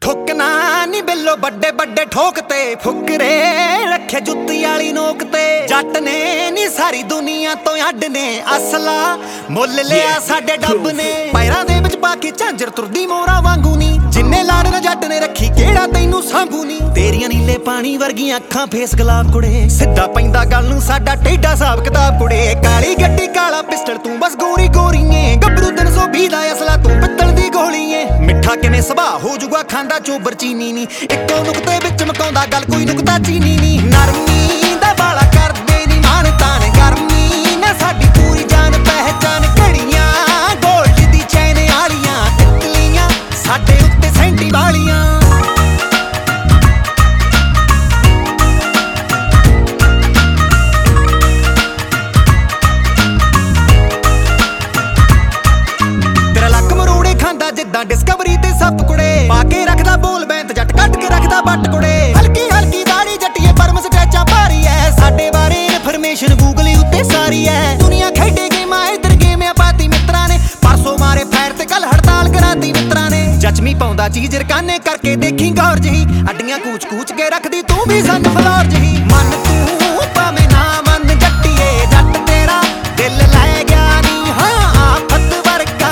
ठुकना नी बिल्लो बड़े बड़े ठोकते फुकरे रखे जुत्ती आली नोक ते जट ने नी सारी दुनिया तो अड ने असला मुल लिया साडे डब ने पैरां दे विच पा के झांजर तुरदी मोरा वांगू नी जिन्ने लाड़ न जट ने रखी केड़ा तैनू सांभू नी तेरियां नीले पानी वर्गियां अखां फेस गुलाब कुड़े सिद्धा पैंदा गल नू साडा टेढ़ा हिसाब किताब कुड़े काली गड्डी काला पिस्टल तू बस गोरी गोरीए गबरू 320 दा असला तू पित्तल दी गोलीए मिठा किवें सुभा हो जूगा खांदा चोबर चीनी नी इक्को नुकते विच मकाउंदा गल कोई नुकता चीनी नी नरमी दा बाला करदे नी मान तान गर्मी ना साडी पूरी जान पहचान घड़ियां गोल्ड दी चैन आलियां तितलियां साडे उत्ते सेंटी वालियां जिद्दां डिस्कवरी ते सप कुड़े पाके रखदा बोल बैंत जट कट के रखदा बट कुड़े हल्की हल्की दाढ़ी जट्टिए परम स्क्रैचा भारी है साडे बारे इन्फॉर्मेशन गूगल उत्ते सारी है दुनिया खेडे गेमां इधर गेम पाती मित्रां ने परसों मारे फैर ते कल हड़ताल कराती मित्रां ने जचमी पाउंदा चीज रकाने करके देखी गौर जही अड्डियां कूच कूच के रखदी तू भी सन फ्लोर जही मन तू भावें ना मन जट्टिए जट तेरा दिल लै गया नी हां आफत वर्गा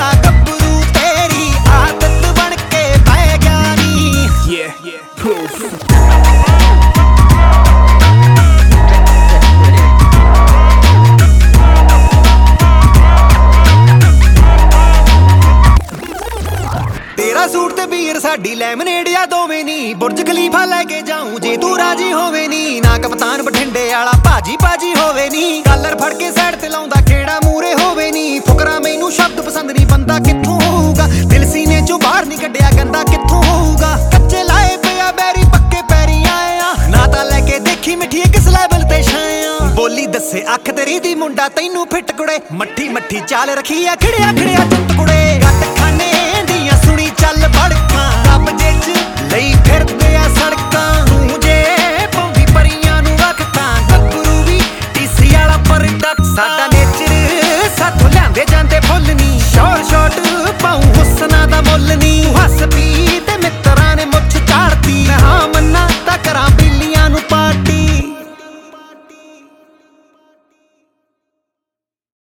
तेरा सूट ते बीर साडी लैमनेड या दोवें नी बुर्ज खलीफा लैके जाऊं जे तू राजी होवे नी ना कप्तान बठिंडे आला भाजी भाजी होवे नी कलर फड़ के साइड ते लाउंदा खेड़ा मूरे होवे नी फुकरा मैनू शब्द पसंद नी बंदा कित्थों होऊगा दिल सीने चों बाहर नी कड्डिया गंदा कित्थों होऊगा कच्चे लाए पिया बैरी पक्के पैरी आया ना तां लैके देखी मिठिए किस लेवल ते छाया बोली दस्से अख तेरी दी मुंडा तैनू फिट कुड़े मट्ठी मट्ठी चाल रखी आ खिड़िया खिड़िया चित्त कुड़े गट खाने दियां सुनी चल बड़कां रब जे च लई फिरदे आ सड़कां